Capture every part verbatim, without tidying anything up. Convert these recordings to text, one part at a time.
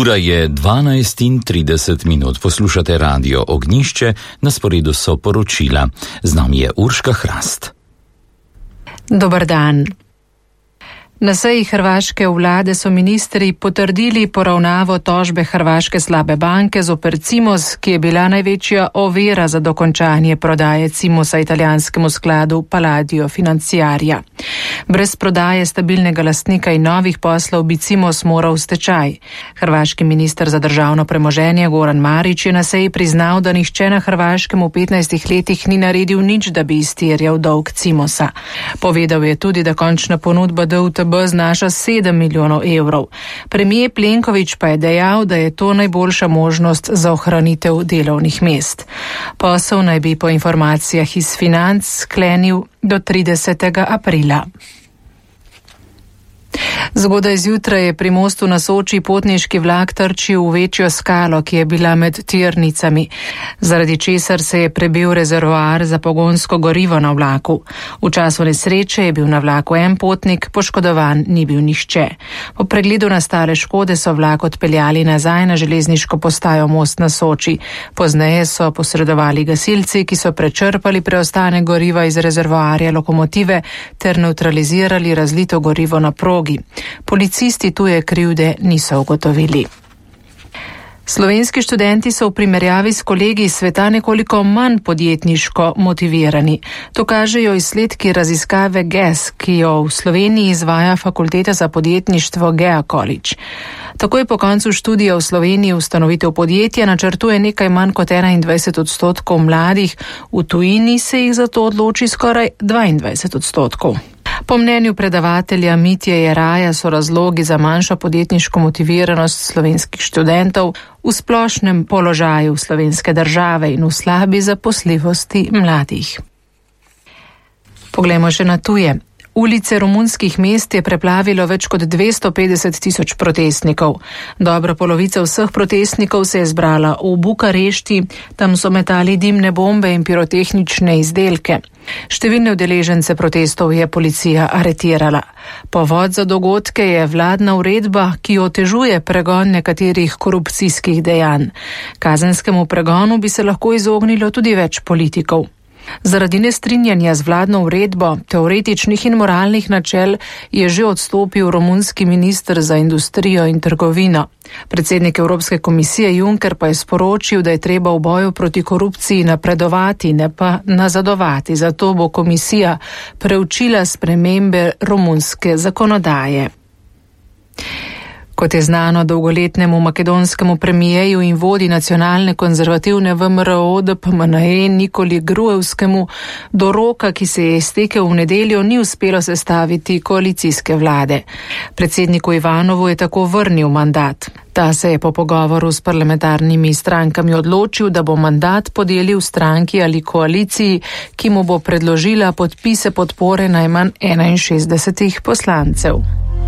Ura je dvanajst in trideset minut. Poslušate radio Ognjišče, na sporedu so poročila. Z nami je Urška Hrast. Dobar dan. Na seji hrvaške vlade so ministri potrdili poravnavo tožbe hrvaške slabe banke zoper Cimos, ki je bila največja ovira za dokončanje prodaje Cimosa italijanskemu skladu Palladio Financiaria. Brez prodaje stabilnega lastnika in novih poslov bi Cimos moral v stečaj. Hrvaški minister za državno premoženje Goran Marić je na seji priznal, da nihče na Hrvaškem v petnajstih letih ni naredil nič, da bi izterjal dolg Cimosa. Povedal je tudi, da končna ponudba D U T B znaša sedem milijonov evrov. Premijer Plenković pa je dejal, da je to najboljša možnost za ohranitev delovnih mest. Posel naj bi po informacijah iz Financ sklenil do tridesetega aprila. Zgodaj zjutraj je pri mostu na Soči potniški vlak trčil v večjo skalo, ki je bila med tirnicami, zaradi česar se je prebil rezervoar za pogonsko gorivo na vlaku. V času nesreče je bil na vlaku en potnik, poškodovan ni bil nihče. Po pregledu nastale škode so vlak odpeljali nazaj na železniško postajo Most na Soči. Pozneje so posredovali gasilci, ki so prečrpali preostane goriva iz rezervoarja lokomotive ter nevtralizirali razlito gorivo na progi. Policisti tuje krivde niso ugotovili. Slovenski študenti so v primerjavi s kolegi iz sveta nekoliko manj podjetniško motivirani. To kažejo izsledki raziskave G E S, ki jo v Sloveniji izvaja Fakulteta za podjetništvo Gea College. Takoj po koncu študija v Sloveniji ustanovitev podjetja načrtuje nekaj manj kot enaindvajset odstotkov mladih, v tujini se jih zato odloči skoraj dvaindvajset odstotkov. Po mnenju predavatelja Mitje Jeraja so razlogi za manjšo podjetniško motiviranost slovenskih študentov v splošnem položaju slovenske države in v slabi zaposljivosti mladih. Poglejmo še na tuje. Ulice romunskih mest je preplavilo več kot dvesto petdeset tisoč protestnikov. Dobra polovica vseh protestnikov se je zbrala v Bukarešti, tam so metali dimne bombe in pirotehnične izdelke. Številne udeležence protestov je policija aretirala. Povod za dogodke je vladna uredba, ki otežuje pregon nekaterih korupcijskih dejanj. Kazenskemu pregonu bi se lahko izognilo tudi več politikov. Zaradi nestrinjanja z vladno uredbo, teoretičnih in moralnih načel je že odstopil romunski minister za industrijo in trgovino. Predsednik Evropske komisije Juncker pa je sporočil, da je treba v boju proti korupciji napredovati, ne pa nazadovati. Zato bo komisija preučila spremembe romunske zakonodaje. Kot je znano dolgoletnemu makedonskemu premijeju in vodi nacionalne konzervativne V M R O D P M N E Nikoli Gruevskemu, do roka, ki se je iztekel v nedeljo, ni uspelo sestaviti koalicijske vlade. Predsedniku Ivanovu je tako vrnil mandat. Ta se je po pogovoru s parlamentarnimi strankami odločil, da bo mandat podelil stranki ali koaliciji, ki mu bo predložila podpise podpore najmanj enainšestdesetih poslancev.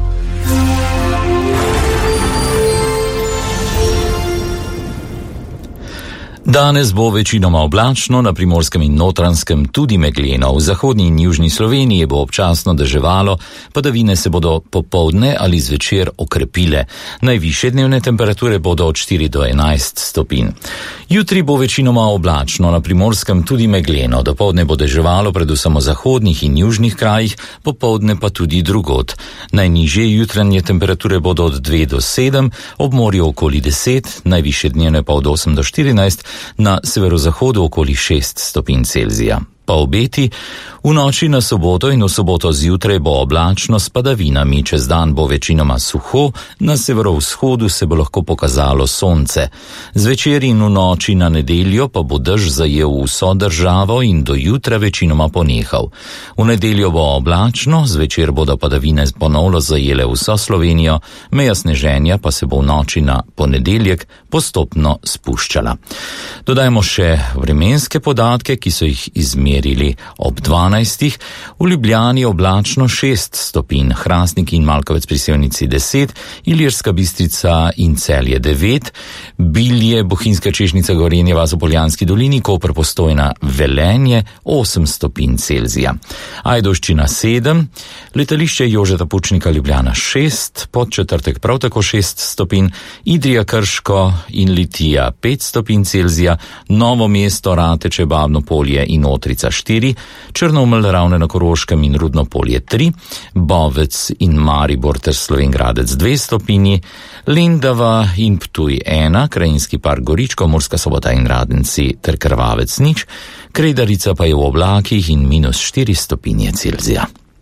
Danes bo večinoma oblačno, na Primorskem in Notranjskem tudi megleno. V zahodni in južni Sloveniji bo občasno deževalo, padavine se bodo popoldne ali zvečer okrepile. Najvišje dnevne temperature bodo od štiri do enajst stopinj. Jutri bo večinoma oblačno, na Primorskem tudi megleno. Dopoldne bo deževalo predvsem v zahodnih in južnih krajih, popoldne pa tudi drugod. Najnižje jutranje temperature bodo od dve do sedem, ob morju okoli deset, najvišje dnevne pa od osem do štirinajst, na severozahodu okoli šest stopinj Celzija. Pa obeti, v noči na soboto in v soboto zjutraj bo oblačno s padavinami, čez dan bo večinoma suho, na severovzhodu se bo lahko pokazalo sonce. Zvečer in v noči na nedeljo pa bo dež zajel vso državo in do jutra večinoma ponehal. V nedeljo bo oblačno, zvečer bodo padavine ponovno zajele vso Slovenijo, meja sneženja pa se bo v noči na ponedeljek postopno spuščala. Dodajmo še vremenske podatke, ki so jih izmerili merili ob dvanajstih, v Ljubljani oblačno šest stopinj, Hrastnik in Malkovec pri Sevnici deset, Ilirska Bistrica in Celje devet, Bilje, Bohinjska Češnjica, Gorenje vas v Poljanski dolini, Koper, Postojna, Velenje osem stopinj Celzija. Ajdovščina sedem, letališče Jožeta Pučnika Ljubljana šest, Podčetrtek prav tako šest stopinj, Idrija, Krško in Litija pet stopinj Celzija, Novo mesto, Rateče, Babno Polje in Otrica štiri, Črnomelj, Ravne na Koroškem in Rudno Polje tri, Bovec in Maribor ter Slovenj Gradec dve stopinji, Lendava in Ptuj ena, Krajinski park Goričko, Murska Sobota in Radenci ter Krvavec nič, Kredarica pa je v oblakih in minus štiri stopinje Celzija.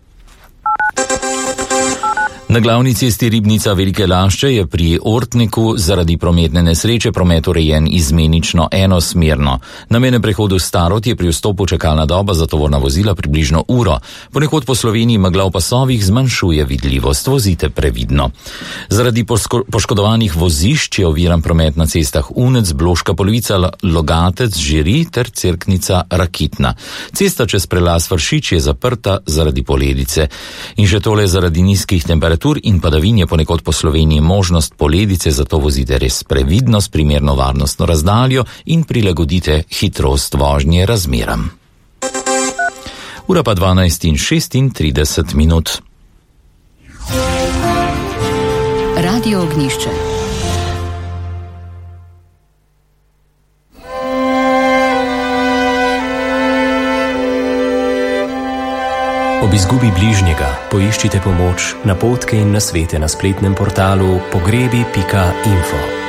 Na glavni cesti Ribnica Velike Lašče je pri Ortniku zaradi prometne nesreče promet urejen izmenično enosmerno. Na mejnem prehodu Starod je pri vstopu čakalna doba za tovorna vozila približno uro. Ponekod po Sloveniji megla v pasovih zmanjšuje vidljivost, vozite previdno. Zaradi posko- poškodovanih vozišč je oviran promet na cestah Unec, Bloška Polovica, Logatec, Žiri ter Cerknica Rakitna. Cesta čez prelaz Vršič je zaprta zaradi poledice. In še tole zaradi nizkih temperatur in padavin je ponekod po Sloveniji možnost poledice, zato vozite res previdno s primerno varnostno razdaljo in prilagodite hitrost vožnje razmeram. Ura pa dvanajst in šestintrideset minut. Radio Ognjišče. Ob izgubi bližnjega poiščite pomoč, napotke in nasvete na spletnem portalu pogrebi pika info.